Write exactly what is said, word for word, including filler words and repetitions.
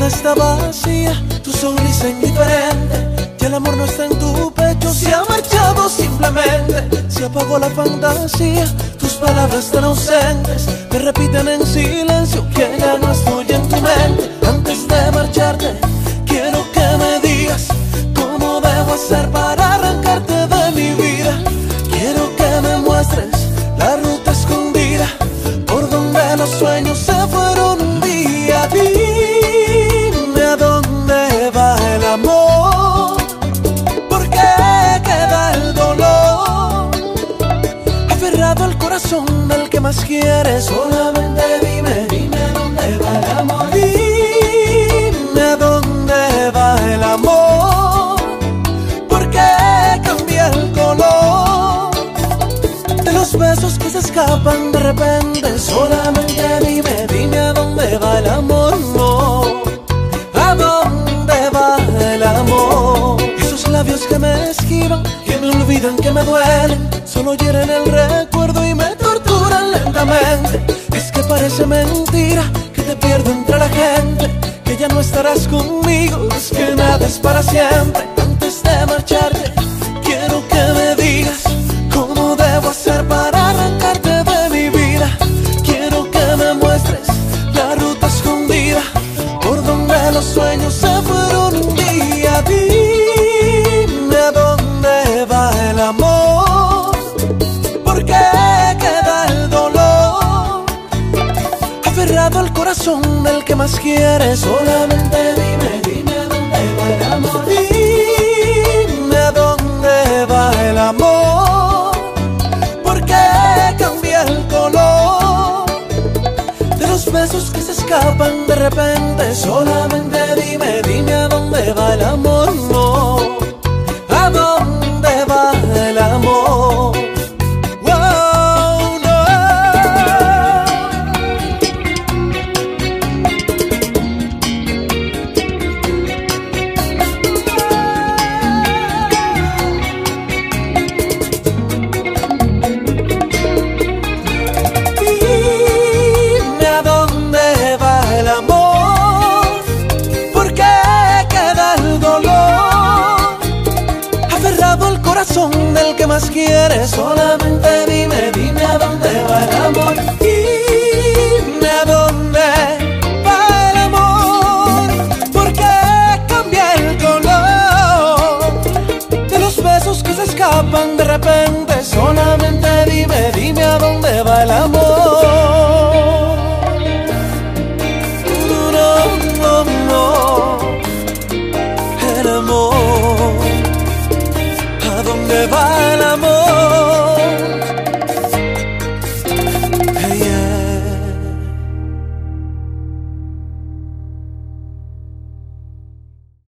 está vacía, tu sonrisa indiferente, ya el amor no está en tu pecho, se ha marchado simplemente, se apagó la fantasía, tus palabras tan ausentes me repiten en silencio que ya no estoy en tu mente. Antes de marcharte, quiero que me digas cómo debo hacer para arrancarte de mi vida. Quiero que me muestres la ruta escondida por donde los sueños se fueron un día. Dime a dónde va el amor, por qué queda el dolor aferrado al corazón del que más quieres. Solamente dime, dime a dónde va el amor. Dime a dónde va el amor, por qué cambia el color de los besos que se escapan de repente. Solamente dime, dime a dónde va el amor, no, a dónde va el amor. Esos labios que me esquivan, que me olvidan, que me duelen, solo hieren el recuerdo y me torturan lentamente. Es que parece mentira que te pierdo entre la gente, que ya no estarás conmigo, es que nada es para siempre. Antes de marcharte, quiero que me digas cómo debo hacer para arrancarte de mi vida. Quiero que me muestres la ruta escondida por donde los sueños se fueron un día. Dime a dónde va el amor, por qué queda el dolor aferrado al corazón del que más quieres. Solamente dime, dime a dónde va el amor. Dime a dónde va el amor, por qué cambia el color de los besos que se escapan de repente. Solamente dime, dime a dónde va el amor, no, a dónde va el amor. Wow, no. Dime a dónde va el amor, por qué queda el dolor aferrado al corazón del que más quieres. Solamente dime, dime a dónde va el amor. Dime a dónde va el amor, por qué cambia el color de los besos que se escapan de repente. Solamente dime, dime a dónde va el amor.